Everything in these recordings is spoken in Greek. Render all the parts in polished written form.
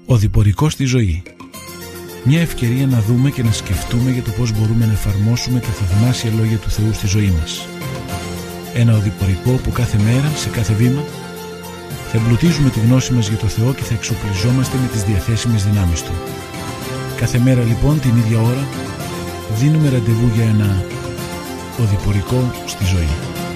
Οδηπορικό στη ζωή. Μια ευκαιρία να δούμε και να σκεφτούμε για το πώς μπορούμε να εφαρμόσουμε τα θαυμάσια λόγια του Θεού στη ζωή μας. Ένα οδηπορικό που κάθε μέρα, σε κάθε βήμα, θα εμπλουτίζουμε τη γνώση μας για το Θεό και θα εξοπλιζόμαστε με τις διαθέσιμες δυνάμεις Του. Κάθε μέρα λοιπόν την ίδια ώρα δίνουμε ραντεβού για ένα οδηπορικό στη ζωή.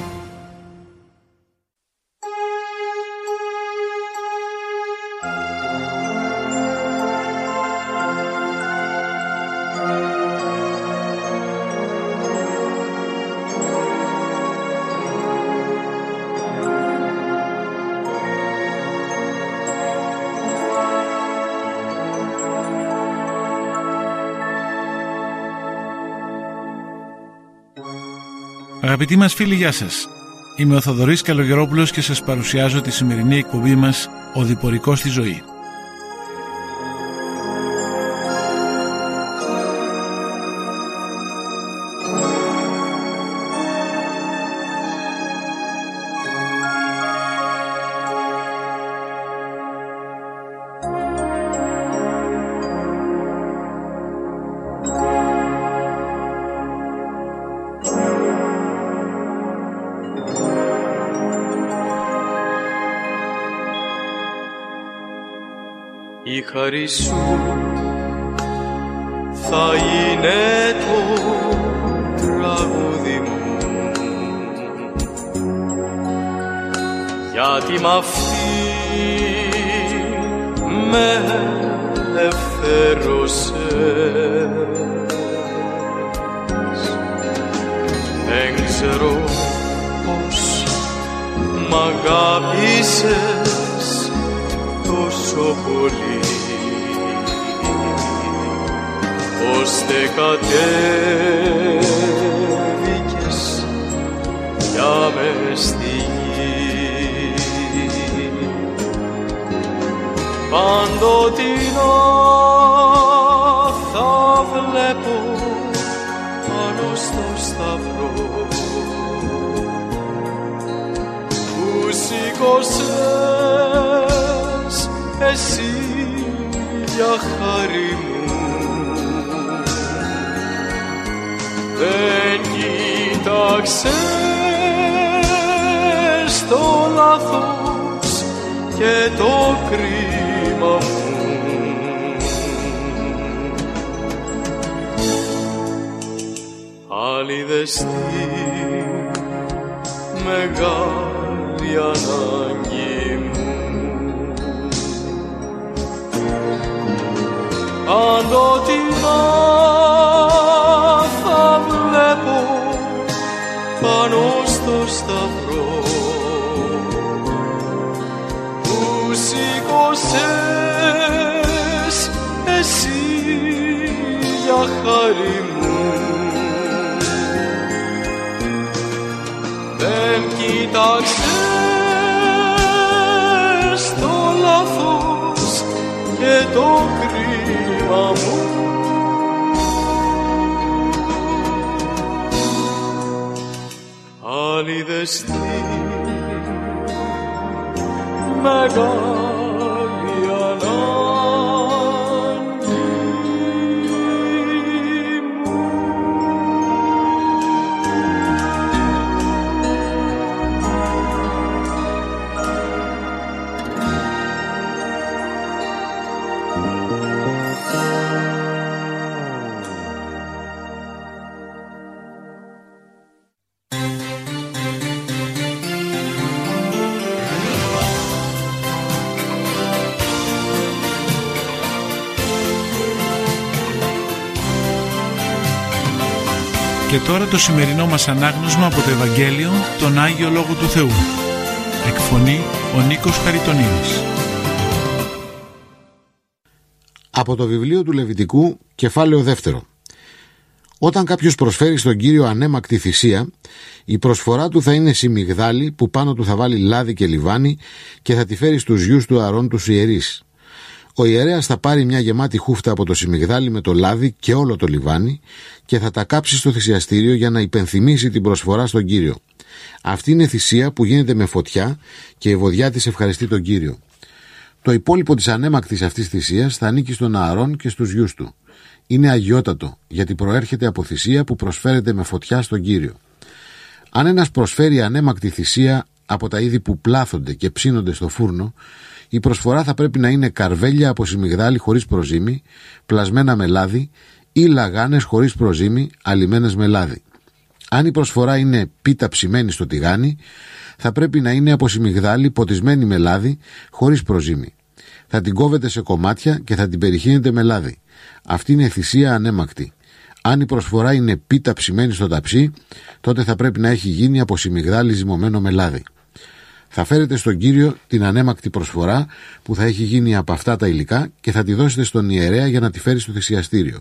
Αγαπητοί μας φίλοι, γεια σας. Είμαι ο Θοδωρής Καλογερόπουλος και σας παρουσιάζω τη σημερινή εκπομπή μας «Οδηπορικό στη ζωή». Η χάρη σου θα είναι το τραγούδι μου, γιατί μ' αυτή με ελευθέρωσες. Δεν ξέρω πως μ' αγάπησες τόσο πολύ, ώστε κατέβηκες για μες στη γη. Παντοτινά θα βλέπω πάνω στο σταυρό που σήκωσες εσύ για χάρη μου. Δεν κοίταξες το λάθος και το κρίμα μου. Άλληδες τη μεγάλη ανάγκη μου. Παντοτινά θα βλέπω πάνω στο σταυρό που σήκωσες εσύ για χάρη μου. Δεν κοίταξες το λάθος και το κρίμα μου. Άλληδες τη μεγάλη ανάγκη μου. Και τώρα το σημερινό μας ανάγνωσμα από το Ευαγγέλιο, τον Άγιο Λόγο του Θεού. Εκφωνεί ο Νίκος Χαριτονίδης. Από το βιβλίο του Λεβιτικού, κεφάλαιο 2. Όταν κάποιος προσφέρει στον Κύριο ανέμακτη θυσία, η προσφορά του θα είναι σιμιγδάλι που πάνω του θα βάλει λάδι και λιβάνι και θα τη φέρει στους γιους του Ααρών τους ιερείς. Ο ιερέας θα πάρει μια γεμάτη χούφτα από το σιμιγδάλι με το λάδι και όλο το λιβάνι και θα τα κάψει στο θυσιαστήριο για να υπενθυμίσει την προσφορά στον Κύριο. Αυτή είναι θυσία που γίνεται με φωτιά και η βοδιά της ευχαριστεί τον Κύριο. Το υπόλοιπο της ανέμακτης αυτής θυσίας θα ανήκει στον Ααρών και στους γιους του. Είναι αγιότατο, γιατί προέρχεται από θυσία που προσφέρεται με φωτιά στον Κύριο. Αν ένας προσφέρει ανέμακτη θυσία από τα είδη που πλάθονται και ψήνονται στο φούρνο, η προσφορά θα πρέπει να είναι καρβέλια από σιμιγδάλι χωρίς προζύμι, πλασμένα με λάδι, ή λαγάνες χωρίς προζύμι, αλιμένες με λάδι. Αν η προσφορά είναι πίτα ψημένη στο τηγάνι, θα πρέπει να είναι από σιμιγδάλι ποτισμένη με λάδι, χωρίς προζύμι. Θα την κόβετε σε κομμάτια και θα την περιχύνετε με λάδι. Αυτή είναι θυσία ανέμακτη. Αν η προσφορά είναι πίτα ψημένη στο ταψί, τότε θα πρέπει να έχει γίνει από σιμιγδάλι ζυμωμένο με λάδι. Θα φέρετε στον Κύριο την ανέμακτη προσφορά που θα έχει γίνει από αυτά τα υλικά και θα τη δώσετε στον ιερέα για να τη φέρει στο θυσιαστήριο.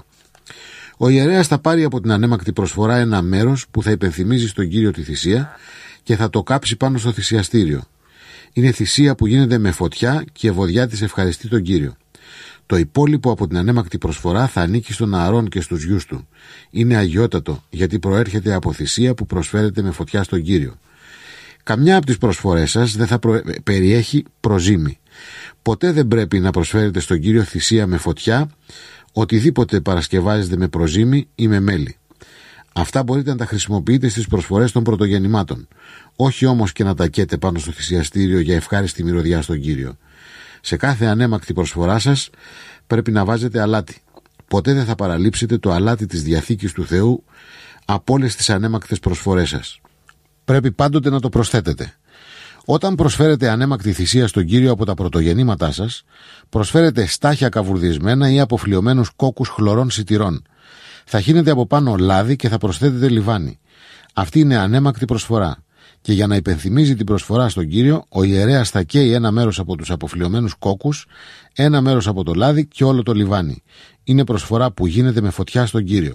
Ο ιερέας θα πάρει από την ανέμακτη προσφορά ένα μέρος που θα υπενθυμίζει στον Κύριο τη θυσία και θα το κάψει πάνω στο θυσιαστήριο. Είναι θυσία που γίνεται με φωτιά και η ευωδιά της ευχαριστεί τον Κύριο. Το υπόλοιπο από την ανέμακτη προσφορά θα ανήκει στον Ααρών και στους γιους του. Είναι αγιότατο, γιατί προέρχεται από θυσία που προσφέρεται με φωτιά στον Κύριο. Καμιά από τις προσφορές σας δεν θα περιέχει προζύμι. Ποτέ δεν πρέπει να προσφέρετε στον Κύριο θυσία με φωτιά, οτιδήποτε παρασκευάζεται με προζύμι ή με μέλι. Αυτά μπορείτε να τα χρησιμοποιείτε στις προσφορές των πρωτογεννημάτων, όχι όμως και να τα καίτε πάνω στο θυσιαστήριο για ευχάριστη μυρωδιά στον Κύριο. Σε κάθε ανέμακτη προσφορά σας πρέπει να βάζετε αλάτι. Ποτέ δεν θα παραλείψετε το αλάτι της Διαθήκης του Θεού από όλες τις ανέμακτες προσφορές σας. Πρέπει πάντοτε να το προσθέτετε. Όταν προσφέρετε ανέμακτη θυσία στον Κύριο από τα πρωτογεννήματά σας, προσφέρετε στάχια καβουρδισμένα ή αποφλιωμένους κόκκους χλωρών σιτηρών. Θα χύνετε από πάνω λάδι και θα προσθέτετε λιβάνι. Αυτή είναι ανέμακτη προσφορά. Και για να υπενθυμίζει την προσφορά στον Κύριο, ο ιερέας θα καίει ένα μέρος από τους αποφλιωμένους κόκκους, ένα μέρος από το λάδι και όλο το λιβάνι. Είναι προσφορά που γίνεται με φωτιά στον Κύριο.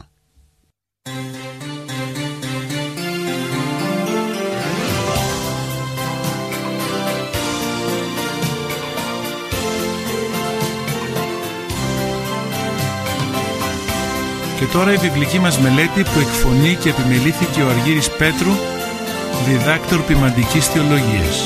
Και τώρα η βιβλική μας μελέτη που εκφωνεί και επιμελήθηκε ο Αργύρης Πέτρου, διδάκτορ ποιμαντικής θεολογίας.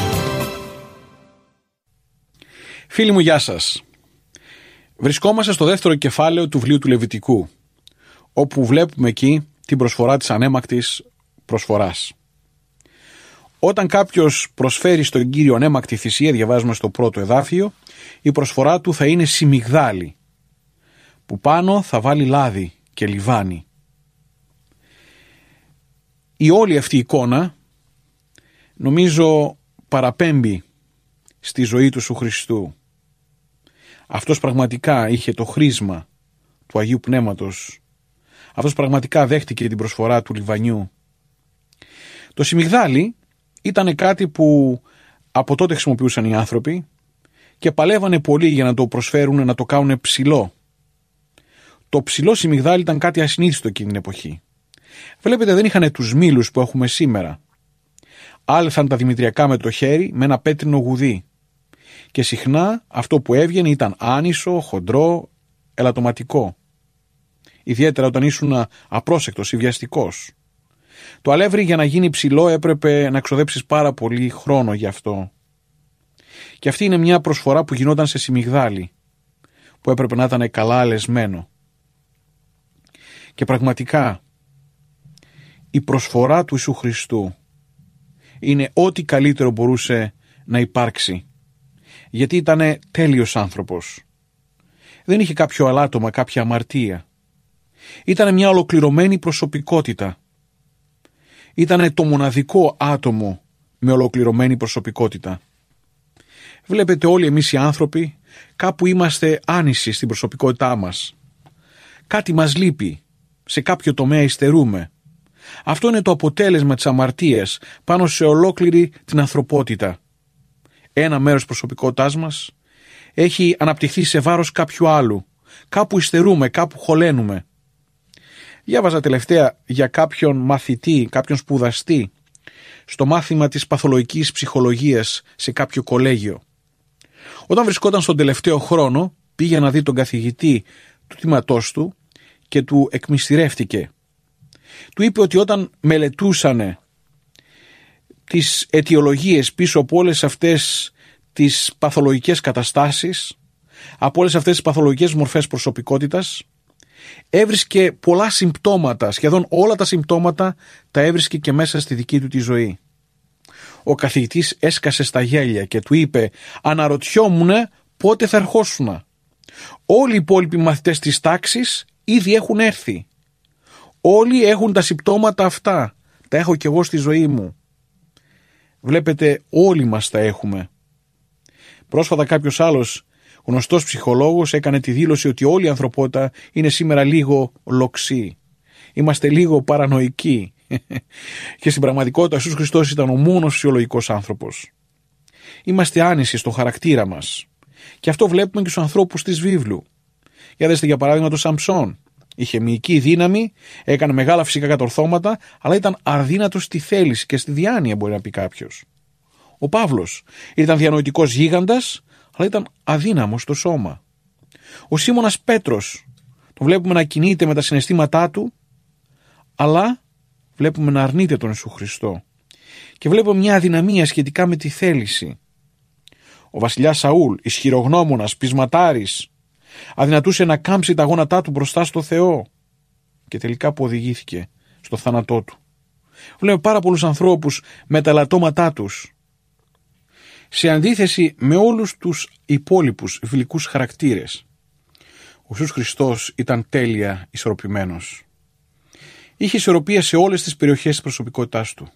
Φίλοι μου, γεια σας. Βρισκόμαστε στο δεύτερο κεφάλαιο του βιβλίου του Λεβιτικού, όπου βλέπουμε εκεί την προσφορά της ανέμακτης προσφοράς. Όταν κάποιος προσφέρει στον Κύριο ανέμακτη θυσία, διαβάζουμε στο πρώτο εδάφιο, η προσφορά του θα είναι σιμιγδάλι, που πάνω θα βάλει λάδι και λιβάνι. Η όλη αυτή η εικόνα νομίζω παραπέμπει στη ζωή του Ιησού Χριστού. Αυτός πραγματικά είχε το χρίσμα του Αγίου Πνεύματος. Αυτός πραγματικά δέχτηκε την προσφορά του λιβανιού. Το σιμιγδάλι ήταν κάτι που από τότε χρησιμοποιούσαν οι άνθρωποι και παλεύανε πολύ για να το προσφέρουν, να το κάνουν ψηλό. Το ψηλό σιμιγδάλι ήταν κάτι ασυνήθιστο εκείνη την εποχή. Βλέπετε, δεν είχαν τους μήλους που έχουμε σήμερα. Άλθαν τα δημητριακά με το χέρι με ένα πέτρινο γουδί. Και συχνά αυτό που έβγαινε ήταν άνισο, χοντρό, ελαττωματικό. Ιδιαίτερα όταν ήσουν απρόσεκτος ή βιαστικός. Το αλεύρι για να γίνει ψηλό έπρεπε να ξοδέψεις πάρα πολύ χρόνο γι' αυτό. Και αυτή είναι μια προσφορά που γινόταν σε σιμιγδάλι, που έπρεπε να ήταν καλά αλεσμένο. Και πραγματικά η προσφορά του Ιησού Χριστού είναι ό,τι καλύτερο μπορούσε να υπάρξει, γιατί ήταν τέλειος άνθρωπος. Δεν είχε κάποιο αλάτωμα, κάποια αμαρτία. Ήταν μια ολοκληρωμένη προσωπικότητα. Ήταν το μοναδικό άτομο με ολοκληρωμένη προσωπικότητα. Βλέπετε, όλοι εμείς οι άνθρωποι κάπου είμαστε άνησοι στην προσωπικότητά μας. Κάτι μας λείπει, σε κάποιο τομέα υστερούμε. Αυτό είναι το αποτέλεσμα της αμαρτίας πάνω σε ολόκληρη την ανθρωπότητα. Ένα μέρος προσωπικότητάς μας έχει αναπτυχθεί σε βάρος κάποιου άλλου. Κάπου υστερούμε, κάπου χωλένουμε. Διάβαζα τελευταία για κάποιον μαθητή, κάποιον σπουδαστή, στο μάθημα της παθολογικής ψυχολογίας σε κάποιο κολέγιο. Όταν βρισκόταν στον τελευταίο χρόνο, πήγε να δει τον καθηγητή του τμήματός του και του εκμυστηρεύτηκε. Του είπε ότι όταν μελετούσανε τις αιτιολογίες πίσω από όλες αυτές τις παθολογικές καταστάσεις, από όλες αυτές τις παθολογικές μορφές προσωπικότητας. Έβρισκε πολλά συμπτώματα, σχεδόν όλα τα συμπτώματα τα έβρισκε και μέσα στη δική του τη ζωή. Ο καθηγητής έσκασε στα γέλια και του είπε: «Αναρωτιόμουν πότε θα ερχόσουνα. Όλοι οι υπόλοιποι μαθητές της τάξης ήδη έχουν έρθει. Όλοι έχουν τα συμπτώματα αυτά. Τα έχω κι εγώ στη ζωή μου». Βλέπετε, όλοι μας τα έχουμε. Πρόσφατα κάποιος άλλος γνωστός ψυχολόγος έκανε τη δήλωση ότι όλη η ανθρωπότητα είναι σήμερα λίγο λοξή. Είμαστε λίγο παρανοϊκοί. Και στην πραγματικότητα ο Ιησούς Χριστός ήταν ο μόνος φυσιολογικός άνθρωπος. Είμαστε άνησοι στο χαρακτήρα μας. Και αυτό βλέπουμε και στους ανθρώπους της βίβλου. Για δέστε για παράδειγμα τον Σαμψόν. Είχε μυϊκή δύναμη, έκανε μεγάλα φυσικά κατορθώματα, αλλά ήταν αδύνατος στη θέληση και στη διάνοια, μπορεί να πει κάποιος. Ο Παύλος ήταν διανοητικός γίγαντας, αλλά ήταν αδύναμος στο σώμα. Ο Σίμωνας Πέτρος, τον βλέπουμε να κινείται με τα συναισθήματά του, αλλά βλέπουμε να αρνείται τον Ιησού Χριστό. Και βλέπουμε μια αδυναμία σχετικά με τη θέληση. Ο βασιλιάς Σαούλ, ισχυρογνώμονας, πεισματάρης, αδυνατούσε να κάμψει τα γόνατά του μπροστά στο Θεό και τελικά που οδηγήθηκε στο θάνατό του. Βλέπουμε πάρα πολλούς ανθρώπους με τα ελαττώματά τους. Σε αντίθεση με όλους τους υπόλοιπους βιβλικούς χαρακτήρες, ο Ιησούς Χριστός ήταν τέλεια ισορροπημένος. Είχε ισορροπία σε όλες τις περιοχές της προσωπικότητάς του.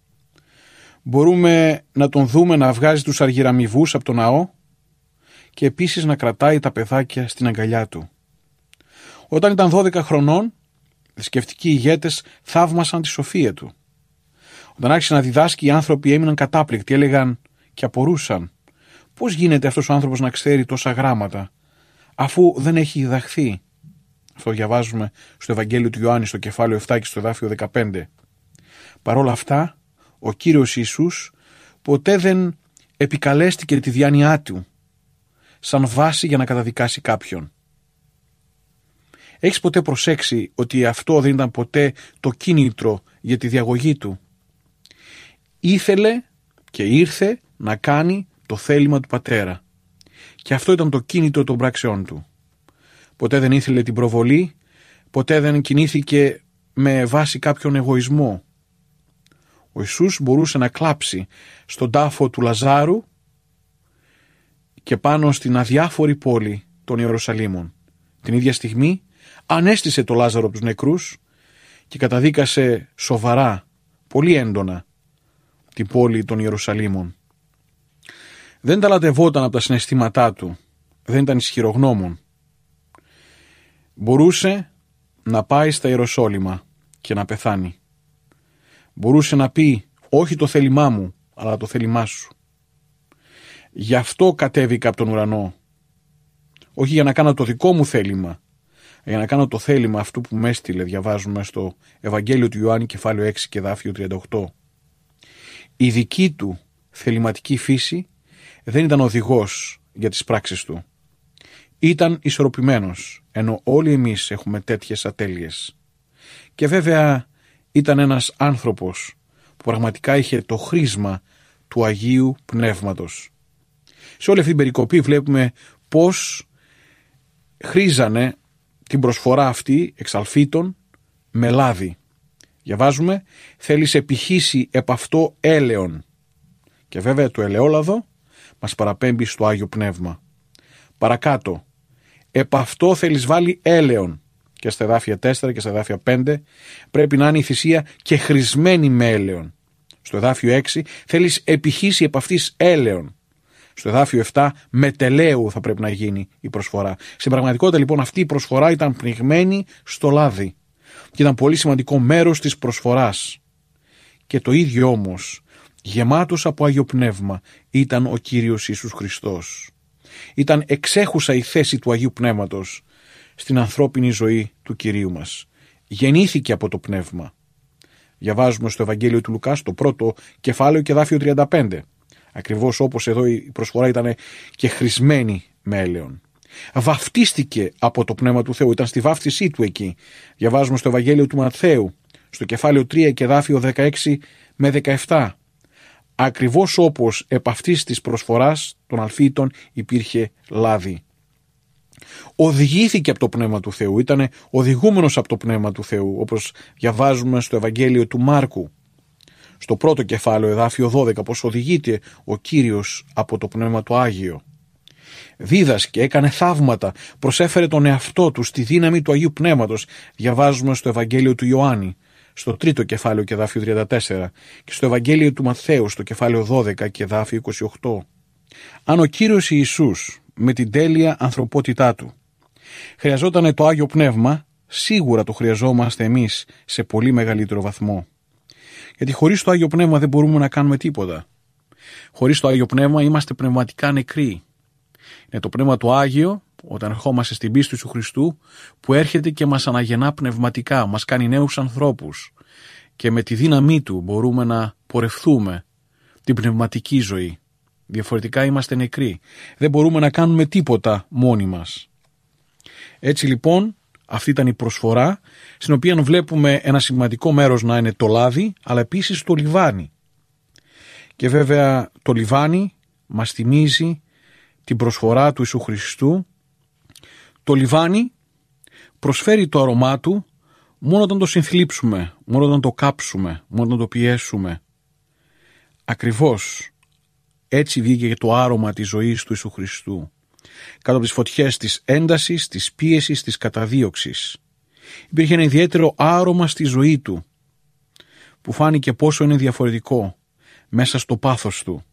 Μπορούμε να τον δούμε να βγάζει τους αργυραμοιβούς από το ναό και επίσης να κρατάει τα παιδάκια στην αγκαλιά του. Όταν ήταν 12 χρονών, οι θρησκευτικοί ηγέτες θαύμασαν τη σοφία του. Όταν άρχισε να διδάσκει, οι άνθρωποι έμειναν κατάπληκτοι, έλεγαν και απορούσαν πώς γίνεται αυτός ο άνθρωπος να ξέρει τόσα γράμματα αφού δεν έχει διδαχθεί. Αυτό διαβάζουμε στο Ευαγγέλιο του Ιωάννη στο κεφάλαιο 7 και στο εδάφιο 15. Παρ' όλα αυτά, ο Κύριος Ιησούς ποτέ δεν επικαλέστηκε τη διάνοιά του σαν βάση για να καταδικάσει κάποιον. Έχεις ποτέ προσέξει ότι αυτό δεν ήταν ποτέ το κίνητρο για τη διαγωγή του? Ήθελε και ήρθε να κάνει το θέλημα του Πατέρα. Και αυτό ήταν το κίνητρο των πράξεών του. Ποτέ δεν ήθελε την προβολή, ποτέ δεν κινήθηκε με βάση κάποιον εγωισμό. Ο Ιησούς μπορούσε να κλάψει στον τάφο του Λαζάρου και πάνω στην αδιάφορη πόλη των Ιερουσαλήμων. Την ίδια στιγμή ανέστησε το Λάζαρο από τους νεκρούς και καταδίκασε σοβαρά, πολύ έντονα, την πόλη των Ιερουσαλήμων. Δεν ταλαντευόταν από τα συναισθήματά του, δεν ήταν ισχυρογνώμων. Μπορούσε να πάει στα Ιεροσόλυμα και να πεθάνει. Μπορούσε να πει όχι το θέλημά μου, αλλά το θέλημά σου. Γι' αυτό κατέβηκα από τον ουρανό. Όχι για να κάνω το δικό μου θέλημα, για να κάνω το θέλημα αυτού που με έστειλε, διαβάζουμε στο Ευαγγέλιο του Ιωάννη κεφάλαιο 6 και εδάφιο 38. Η δική του θεληματική φύση δεν ήταν οδηγός για τις πράξεις του. Ήταν ισορροπημένος, ενώ όλοι εμείς έχουμε τέτοιες ατέλειες. Και βέβαια ήταν ένας άνθρωπος που πραγματικά είχε το χρήσμα του Αγίου Πνεύματος. Σε όλη αυτή την περικοπή βλέπουμε πώς χρήζανε την προσφορά αυτή εξαλφίτων με λάδι. Διαβάζουμε, θέλεις επιχύσει επ' αυτό έλεον. Και βέβαια το ελαιόλαδο μας παραπέμπει στο Άγιο Πνεύμα. Παρακάτω, επ' αυτό θέλεις βάλει έλεον. Και στα εδάφια 4 και στα εδάφια 5 πρέπει να είναι η θυσία και χρησμένη με έλεον. Στο εδάφιο 6 θέλεις επιχύσει επ' αυτής έλεον. Στο εδάφιο 7 με τελέου θα πρέπει να γίνει η προσφορά. Στην πραγματικότητα λοιπόν αυτή η προσφορά ήταν πνιγμένη στο λάδι και ήταν πολύ σημαντικό μέρος της προσφοράς. Και το ίδιο όμως, γεμάτος από Άγιο Πνεύμα, ήταν ο Κύριος Ιησούς Χριστός. Ήταν εξέχουσα η θέση του Αγίου Πνεύματος στην ανθρώπινη ζωή του Κυρίου μας. Γεννήθηκε από το Πνεύμα. Διαβάζουμε στο Ευαγγέλιο του Λουκά, στο πρώτο κεφάλαιο και εδάφιο 35. Ακριβώς όπως εδώ η προσφορά ήταν και χρησμένη με έλεον. Βαφτίστηκε από το Πνεύμα του Θεού, ήταν στη βάφτισή του εκεί. Διαβάζουμε στο Ευαγγέλιο του Ματθαίου, στο κεφάλαιο 3 και εδάφιο 16 με 17. ακριβώς όπως επ' αυτής της προσφοράς των αλφίτων υπήρχε λάδι. Οδηγήθηκε από το Πνεύμα του Θεού, ήταν οδηγούμενος από το Πνεύμα του Θεού, όπως διαβάζουμε στο Ευαγγέλιο του Μάρκου, στο πρώτο κεφάλαιο, εδάφιο 12, πως οδηγείται ο Κύριος από το Πνεύμα του Άγιο. Δίδασκε, έκανε θαύματα, προσέφερε τον εαυτό του στη δύναμη του Αγίου Πνεύματος, διαβάζουμε στο Ευαγγέλιο του Ιωάννη, στο τρίτο κεφάλαιο και εδάφιο 34, και στο Ευαγγέλιο του Ματθαίου, στο κεφάλαιο 12 και εδάφιο 28. Αν ο Κύριος Ιησούς, με την τέλεια ανθρωπότητά του, χρειαζόταν το Άγιο Πνεύμα, σίγουρα το χρειαζόμαστε εμείς σε πολύ μεγαλύτερο βαθμό. Γιατί χωρίς το Άγιο Πνεύμα δεν μπορούμε να κάνουμε τίποτα. Χωρίς το Άγιο Πνεύμα είμαστε πνευματικά νεκροί. Είναι το Πνεύμα του Άγιο, όταν ερχόμαστε στην πίστη του Χριστού, που έρχεται και μας αναγεννά πνευματικά, μας κάνει νέους ανθρώπους και με τη δύναμή του μπορούμε να πορευθούμε την πνευματική ζωή. Διαφορετικά είμαστε νεκροί. Δεν μπορούμε να κάνουμε τίποτα μόνοι μας. Έτσι λοιπόν, αυτή ήταν η προσφορά, στην οποία βλέπουμε ένα σημαντικό μέρος να είναι το λάδι, αλλά επίσης το λιβάνι. Και βέβαια το λιβάνι μας θυμίζει την προσφορά του Ιησού Χριστού. Το λιβάνι προσφέρει το αρωμά του μόνο όταν το συνθλίψουμε, μόνο όταν το κάψουμε, μόνο όταν το πιέσουμε. Ακριβώς έτσι βγήκε και το άρωμα της ζωής του Ιησού Χριστού. Κάτω από τις φωτιές της έντασης, της πίεσης, της καταδίωξης. Υπήρχε ένα ιδιαίτερο άρωμα στη ζωή του, που φάνηκε πόσο είναι διαφορετικό μέσα στο πάθος του.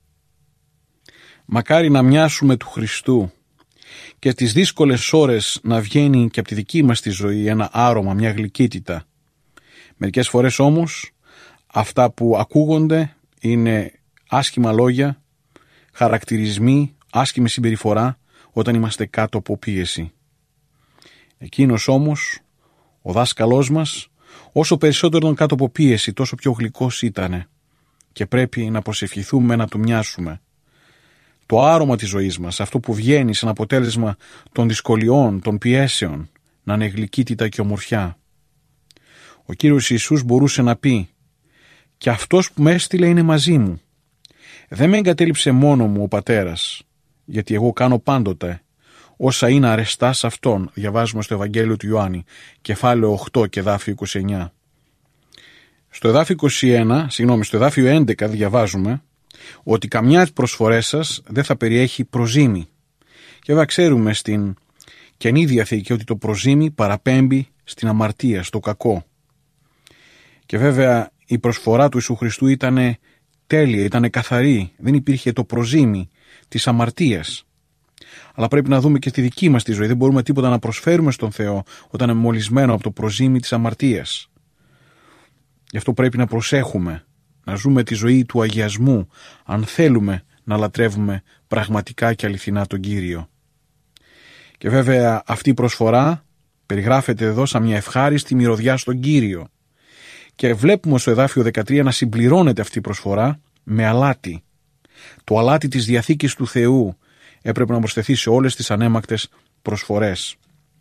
Μακάρι να μοιάσουμε του Χριστού και τις δύσκολες ώρες να βγαίνει και από τη δική μας τη ζωή ένα άρωμα, μια γλυκύτητα. Μερικές φορές όμως αυτά που ακούγονται είναι άσχημα λόγια, χαρακτηρισμοί, άσχημη συμπεριφορά όταν είμαστε κάτω από πίεση. Εκείνος όμως, ο δάσκαλός μας, όσο περισσότερο ήταν κάτω από πίεση, τόσο πιο γλυκός ήτανε και πρέπει να προσευχηθούμε να του μοιάσουμε. Το άρωμα της ζωής μας, αυτό που βγαίνει σαν αποτέλεσμα των δυσκολιών, των πιέσεων, να είναι γλυκύτητα και ομορφιά. Ο Κύριος Ιησούς μπορούσε να πει «Και αυτός που με έστειλε είναι μαζί μου. Δεν με εγκατέλειψε μόνο μου ο Πατέρας, γιατί εγώ κάνω πάντοτε όσα είναι αρεστά σε Αυτόν», διαβάζουμε στο Ευαγγέλιο του Ιωάννη, κεφάλαιο 8 και εδάφιο 29. Στο εδάφιο 11 διαβάζουμε ότι καμιά από τις προσφορές σας δεν θα περιέχει προζύμι. Και βέβαια ξέρουμε στην Καινή Διαθήκη ότι το προζύμι παραπέμπει στην αμαρτία, στο κακό. Και βέβαια η προσφορά του Ιησού Χριστού ήταν τέλεια, ήταν καθαρή. Δεν υπήρχε το προζύμι της αμαρτίας. Αλλά πρέπει να δούμε και στη δική μας τη ζωή. Δεν μπορούμε τίποτα να προσφέρουμε στον Θεό όταν είναι μολυσμένο από το προζύμι της αμαρτίας. Γι' αυτό πρέπει να προσέχουμε, να ζούμε τη ζωή του αγιασμού, αν θέλουμε να λατρεύουμε πραγματικά και αληθινά τον Κύριο. Και βέβαια αυτή η προσφορά περιγράφεται εδώ σαν μια ευχάριστη μυρωδιά στον Κύριο. Και βλέπουμε στο εδάφιο 13 να συμπληρώνεται αυτή η προσφορά με αλάτι. Το αλάτι της Διαθήκης του Θεού έπρεπε να προσθεθεί σε όλες τις ανέμακτες προσφορές.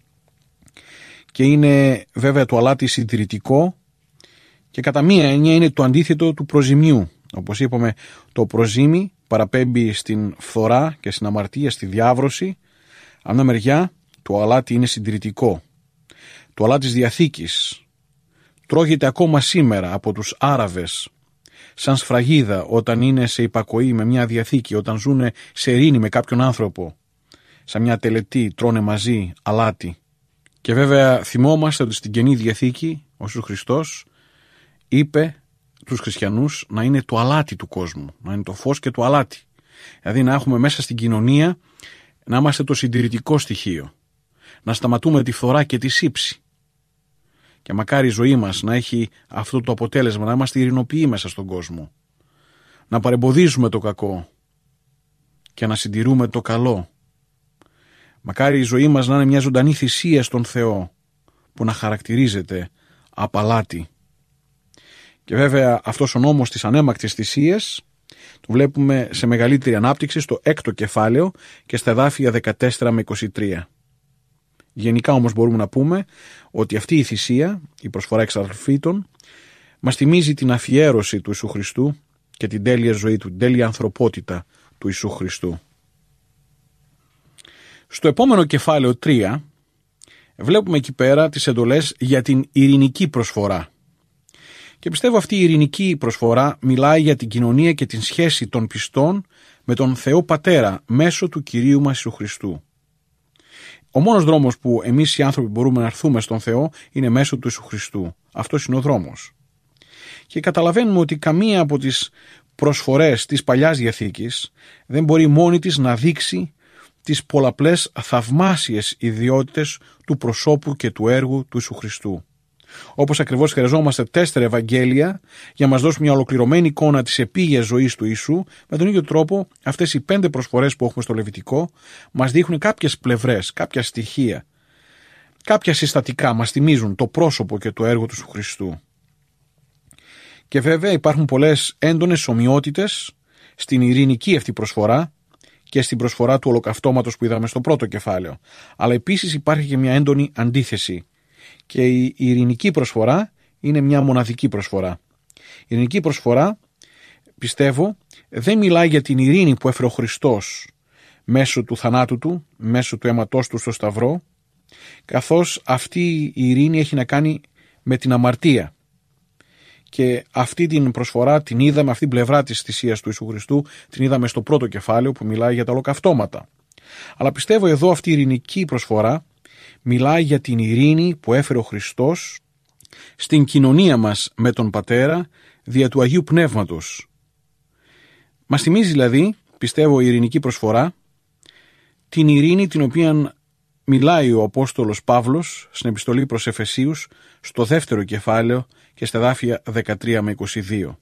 Και είναι βέβαια το αλάτι συντηρητικό και κατά μία έννοια είναι το αντίθετο του προζυμιού. Όπως είπαμε, το προζύμι παραπέμπει στην φθορά και στην αμαρτία, στη διάβρωση. Από μια μεριά το αλάτι είναι συντηρητικό. Το αλάτι της Διαθήκης τρώγεται ακόμα σήμερα από τους Άραβες σαν σφραγίδα όταν είναι σε υπακοή με μια διαθήκη, όταν ζουν σε ειρήνη με κάποιον άνθρωπο. Σαν μια τελετή τρώνε μαζί αλάτι. Και βέβαια θυμόμαστε ότι στην Καινή Διαθήκη ο Ιησούς Χριστός είπε τους χριστιανούς να είναι το αλάτι του κόσμου, να είναι το φως και το αλάτι. Δηλαδή να έχουμε μέσα στην κοινωνία να είμαστε το συντηρητικό στοιχείο, να σταματούμε τη φθορά και τη σύψη. Και μακάρι η ζωή μας να έχει αυτό το αποτέλεσμα, να είμαστε ειρηνοποιοί μέσα στον κόσμο, να παρεμποδίζουμε το κακό και να συντηρούμε το καλό. Μακάρι η ζωή μας να είναι μια ζωντανή θυσία στον Θεό που να χαρακτηρίζεται από αλάτι. Και βέβαια αυτός ο νόμος της ανέμακτης θυσίας το βλέπουμε σε μεγαλύτερη ανάπτυξη στο 6ο κεφάλαιο και στα εδάφια 14 με 23. Γενικά όμως μπορούμε να πούμε ότι αυτή η θυσία, η προσφορά εξ αλφίτων, μας θυμίζει την αφιέρωση του Ιησού Χριστού και την τέλεια ζωή του, την τέλεια ανθρωπότητα του Ιησού Χριστού. Στο επόμενο κεφάλαιο 3 βλέπουμε εκεί πέρα τις εντολές για την ειρηνική προσφορά. Και πιστεύω αυτή η ειρηνική προσφορά μιλάει για την κοινωνία και την σχέση των πιστών με τον Θεό Πατέρα μέσω του Κυρίου μας Ιησού Χριστού. Ο μόνος δρόμος που εμείς οι άνθρωποι μπορούμε να έρθουμε στον Θεό είναι μέσω του Ιησού Χριστού. Αυτός είναι ο δρόμος. Και καταλαβαίνουμε ότι καμία από τις προσφορές της Παλιάς Διαθήκης δεν μπορεί μόνη της να δείξει τις πολλαπλές θαυμάσιες ιδιότητες του προσώπου και του έργου του Ιησού Χριστού. Όπως ακριβώς χρειαζόμαστε 4 Ευαγγέλια για να μας δώσουν μια ολοκληρωμένη εικόνα της επίγειας ζωής του Ιησού, με τον ίδιο τρόπο αυτές οι 5 προσφορές που έχουμε στο Λεβιτικό μας δείχνουν κάποιες πλευρές, κάποια στοιχεία, κάποια συστατικά, μας θυμίζουν το πρόσωπο και το έργο του Ιησού Χριστού. Και βέβαια υπάρχουν πολλές έντονες ομοιότητες στην ειρηνική αυτή προσφορά και στην προσφορά του ολοκαυτώματος που είδαμε στο πρώτο κεφάλαιο. Αλλά επίσης υπάρχει και μια έντονη αντίθεση. Και η ειρηνική προσφορά είναι μια μοναδική προσφορά. Η ειρηνική προσφορά, πιστεύω, δεν μιλάει για την ειρήνη που έφερε ο Χριστός μέσω του θανάτου του, μέσω του αίματός του στο Σταυρό, καθώς αυτή η ειρήνη έχει να κάνει με την αμαρτία. Και αυτή την προσφορά την είδαμε, αυτή την πλευρά της θυσίας του Ιησού Χριστού την είδαμε στο πρώτο κεφάλαιο που μιλάει για τα ολοκαυτώματα. Αλλά πιστεύω εδώ αυτή η ειρηνική προσφορά μιλάει για την ειρήνη που έφερε ο Χριστός στην κοινωνία μας με τον Πατέρα δια του Αγίου Πνεύματος. Μας θυμίζει δηλαδή, πιστεύω, η ειρηνική προσφορά την ειρήνη την οποία μιλάει ο Απόστολος Παύλος στην επιστολή προς Εφεσίους στο 2ο κεφάλαιο και στα εδάφια 13 με 22.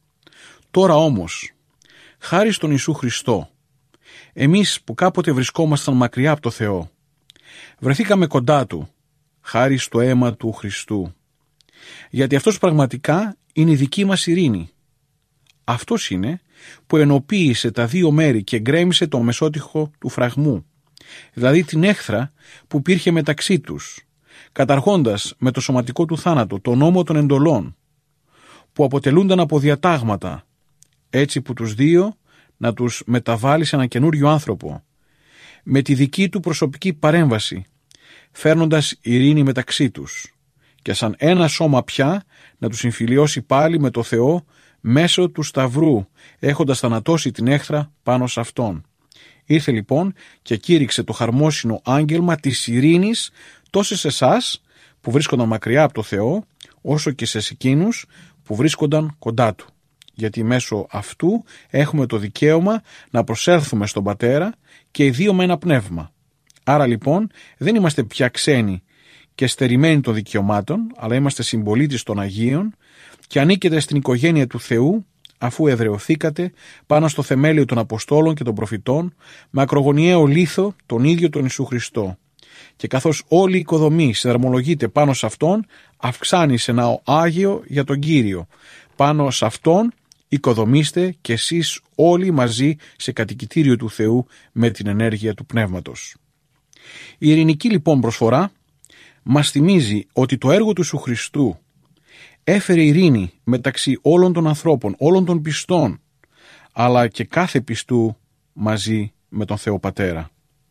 Τώρα όμως, χάρη στον Ιησού Χριστό, εμείς που κάποτε βρισκόμασταν μακριά από το Θεό, βρεθήκαμε κοντά Του, χάρη στο αίμα του Χριστού. Γιατί αυτός πραγματικά είναι η δική μας ειρήνη. Αυτός είναι που ενοποίησε τα 2 μέρη και γκρέμισε τον μεσότυχο του φραγμού, δηλαδή την έχθρα που υπήρχε μεταξύ τους, καταργώντας με το σωματικό του θάνατο τον νόμο των εντολών, που αποτελούνταν από διατάγματα, έτσι που τους 2 να τους μεταβάλει σε ένα καινούριο άνθρωπο, με τη δική του προσωπική παρέμβαση, φέρνοντας ειρήνη μεταξύ τους και σαν ένα σώμα πια να τους συμφιλιώσει πάλι με το Θεό μέσω του Σταυρού, έχοντας θανατώσει την έχθρα πάνω σε Αυτόν. Ήρθε λοιπόν και κήρυξε το χαρμόσυνο άγγελμα της ειρήνης τόσο σε εσάς που βρίσκονταν μακριά από το Θεό, όσο και σε εκείνους που βρίσκονταν κοντά Του. Γιατί μέσω αυτού έχουμε το δικαίωμα να προσέλθουμε στον Πατέρα και οι 2 με ένα πνεύμα. Άρα λοιπόν δεν είμαστε πια ξένοι και στερημένοι των δικαιωμάτων, αλλά είμαστε συμπολίτες των Αγίων και ανήκετε στην οικογένεια του Θεού, αφού εδραιωθήκατε πάνω στο θεμέλιο των Αποστόλων και των Προφητών με ακρογωνιαίο λίθο τον ίδιο τον Ιησού Χριστό. Και καθώς όλη η οικοδομή συναρμολογείται πάνω σε Αυτόν, αυξάνει σε ένα Άγιο για τον Κύριο. Πάνω σε Αυτόν οικοδομήστε κι εσείς όλοι μαζί σε κατοικητήριο του Θεού με την ενέργεια του Πνεύματος. Η ειρηνική λοιπόν προσφορά μας θυμίζει ότι το έργο του Ιησού Χριστού έφερε ειρήνη μεταξύ όλων των ανθρώπων, όλων των πιστών, αλλά και κάθε πιστού μαζί με τον Θεό Πατέρα.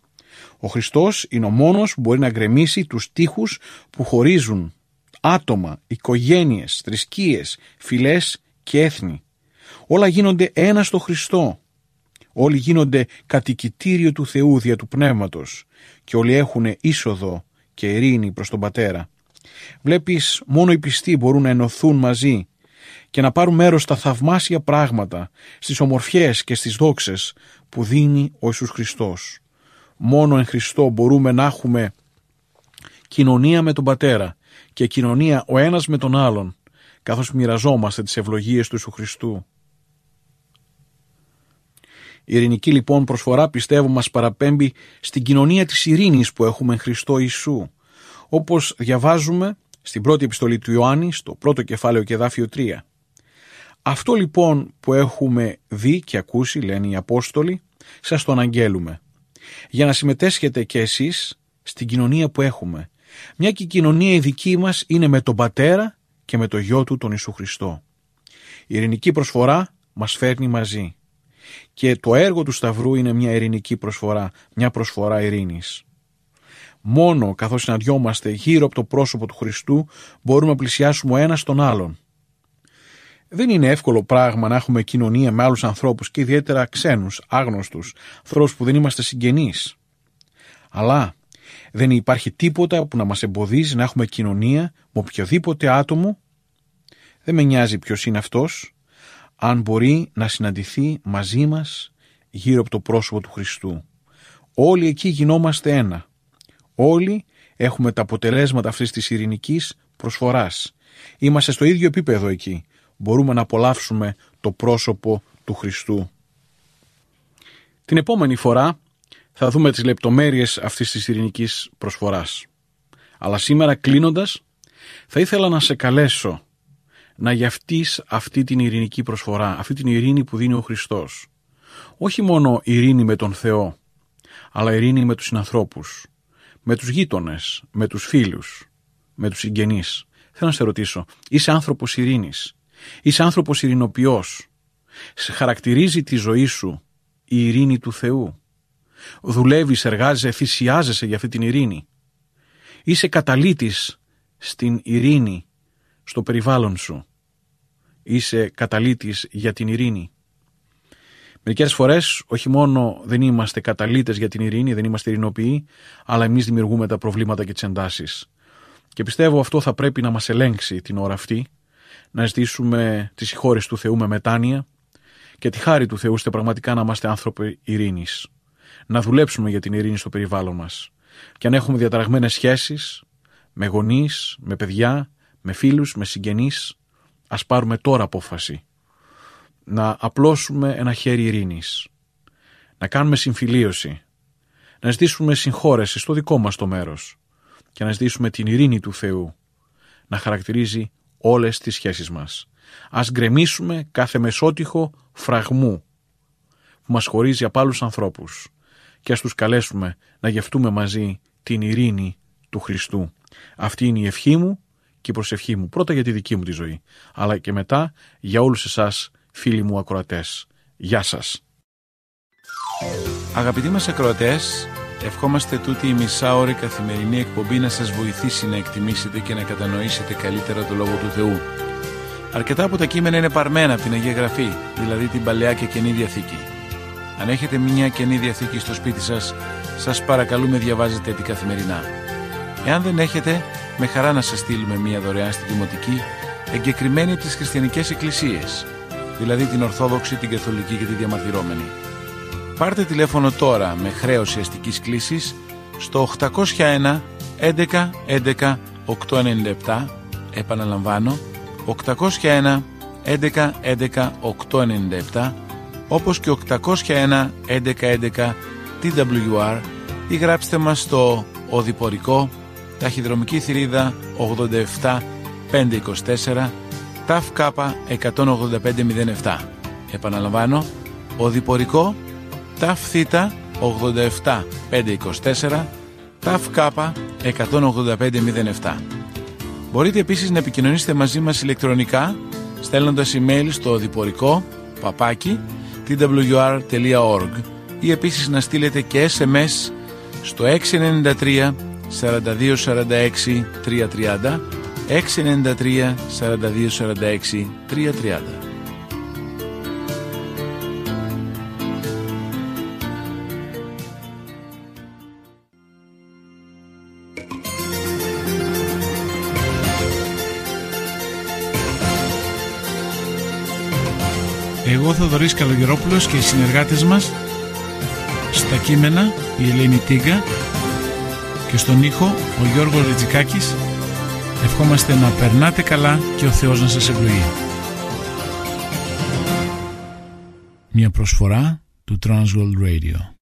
Ο Χριστός είναι ο μόνος που μπορεί να γκρεμίσει τους τείχους που χωρίζουν άτομα, οικογένειες, θρησκείες, φυλές και έθνη. Όλα γίνονται ένα στο Χριστό. Όλοι γίνονται κατοικητήριο του Θεού δια του Πνεύματος και όλοι έχουν είσοδο και ειρήνη προς τον Πατέρα. Βλέπεις, μόνο οι πιστοί μπορούν να ενωθούν μαζί και να πάρουν μέρος στα θαυμάσια πράγματα, στις ομορφιές και στις δόξες που δίνει ο Ιησούς Χριστός. Μόνο εν Χριστώ μπορούμε να έχουμε κοινωνία με τον Πατέρα και κοινωνία ο ένας με τον άλλον, καθώς μοιραζόμαστε τις ευλογίες του Ιησού Χριστού. Η ειρηνική λοιπόν προσφορά, πιστεύω, μας παραπέμπει στην κοινωνία της ειρήνης που έχουμε εν Χριστώ Ιησού, όπως διαβάζουμε στην πρώτη επιστολή του Ιωάννη, στο 1ο κεφάλαιο και εδάφιο 3. Αυτό λοιπόν που έχουμε δει και ακούσει, λένε οι Απόστολοι, σας το αναγγέλουμε, για να συμμετέσχετε και εσείς στην κοινωνία που έχουμε, μια και η κοινωνία η δική μας είναι με τον Πατέρα και με το Γιο Του τον Ιησού Χριστό. Η ειρηνική προσφορά μας φέρνει μαζί. Και το έργο του Σταυρού είναι μια ειρηνική προσφορά, μια προσφορά ειρήνης. Μόνο καθώς συναντιόμαστε γύρω από το πρόσωπο του Χριστού μπορούμε να πλησιάσουμε ο ένας τον άλλον. Δεν είναι εύκολο πράγμα να έχουμε κοινωνία με άλλους ανθρώπους και ιδιαίτερα ξένους, άγνωστους, ανθρώπους που δεν είμαστε συγγενείς. Αλλά δεν υπάρχει τίποτα που να μας εμποδίζει να έχουμε κοινωνία με οποιοδήποτε άτομο. Δεν με νοιάζει ποιος είναι αυτός, αν μπορεί να συναντηθεί μαζί μας γύρω από το πρόσωπο του Χριστού. Όλοι εκεί γινόμαστε ένα. Όλοι έχουμε τα αποτελέσματα αυτής της ειρηνικής προσφοράς. Είμαστε στο ίδιο επίπεδο εκεί. Μπορούμε να απολαύσουμε το πρόσωπο του Χριστού. Την επόμενη φορά θα δούμε τις λεπτομέρειες αυτής της ειρηνικής προσφοράς. Αλλά σήμερα, κλείνοντας, θα ήθελα να σε καλέσω να γευτείς αυτή την ειρηνική προσφορά, αυτή την ειρήνη που δίνει ο Χριστός. Όχι μόνο ειρήνη με τον Θεό, αλλά ειρήνη με τους συνανθρώπους, με τους γείτονες, με τους φίλους, με τους συγγενείς. Θέλω να σε ρωτήσω, είσαι άνθρωπος ειρήνης, είσαι άνθρωπος ειρηνοποιός, σε χαρακτηρίζει τη ζωή σου η ειρήνη του Θεού, δουλεύεις, εργάζεσαι, θυσιάζεσαι για αυτή την ειρήνη, είσαι καταλύτης στην ειρήνη στο περιβάλλον σου, είσαι καταλύτης για την ειρήνη. Μερικές φορές όχι μόνο δεν είμαστε καταλύτες για την ειρήνη, δεν είμαστε ειρηνοποιοί, αλλά εμείς δημιουργούμε τα προβλήματα και τις εντάσεις. Και πιστεύω αυτό θα πρέπει να μας ελέγξει την ώρα αυτή, να ζητήσουμε τη συγχώρεση του Θεού με μετάνοια και τη χάρη του Θεού ώστε πραγματικά να είμαστε άνθρωποι ειρήνης. Να δουλέψουμε για την ειρήνη στο περιβάλλον μας. Και αν έχουμε διαταραγμένες σχέσεις με γονείς, με παιδιά, με φίλους, με συγγενείς, ας πάρουμε τώρα απόφαση να απλώσουμε ένα χέρι ειρήνης, να κάνουμε συμφιλίωση, να ζητήσουμε συγχώρεση στο δικό μας το μέρος και να ζητήσουμε την ειρήνη του Θεού να χαρακτηρίζει όλες τις σχέσεις μας. Ας γκρεμίσουμε κάθε μεσότυχο φραγμού που μας χωρίζει από άλλους ανθρώπους και ας τους καλέσουμε να γευτούμε μαζί την ειρήνη του Χριστού. Αυτή είναι η ευχή μου και η προσευχή μου, πρώτα για τη δική μου τη ζωή, αλλά και μετά για όλους εσάς, φίλοι μου ακροατές. Γεια σας. Αγαπητοί μας ακροατές, ευχόμαστε τούτη η μισάωρη καθημερινή εκπομπή να σας βοηθήσει να εκτιμήσετε και να κατανοήσετε καλύτερα το Λόγο του Θεού. Αρκετά από τα κείμενα είναι παρμένα από την Αγία Γραφή, δηλαδή την Παλαιά και Καινή Διαθήκη. Αν έχετε μια Καινή Διαθήκη στο σπίτι σας, σας παρακαλούμε διαβάζετε την καθημερινά. Εάν δεν έχετε, με χαρά να σας στείλουμε μια δωρεάν στη Δημοτική, εγκεκριμένη από τις χριστιανικές εκκλησίες, δηλαδή την Ορθόδοξη, την Καθολική και τη Διαμαρτυρόμενη. Πάρτε τηλέφωνο τώρα με χρέωση αστικής κλήσης στο 801 11 11 897, επαναλαμβάνω 801 11 11 897, όπως και 801 11 11 TWR, ή γράψτε μας στο Οδηπορικό, ταχυδρομική θηρίδα 87 524, ΤΑΦ ΚΑΠΑ 18507. Επαναλαμβάνω, Οδηπορικό, ΤΑΦ ΘΙΤΑ 87 524, ΤΑΦ ΚΑΠΑ 18507. Μπορείτε επίσης να επικοινωνήσετε μαζί μας ηλεκτρονικά στέλνοντας email στο οδηπορικό @twr.org ή επίσης να στείλετε και SMS στο 693 42 46 330, 693 42 46 330. Εγώ Θοδωρής Καλογερόπουλος και οι συνεργάτες μας, στα κείμενα η Ελένη Τίγκα και στον ήχο ο Γιώργος Ρετζικάκης, ευχόμαστε να περνάτε καλά και ο Θεός να σας ευλογεί. Μια προσφορά του Transworld Radio.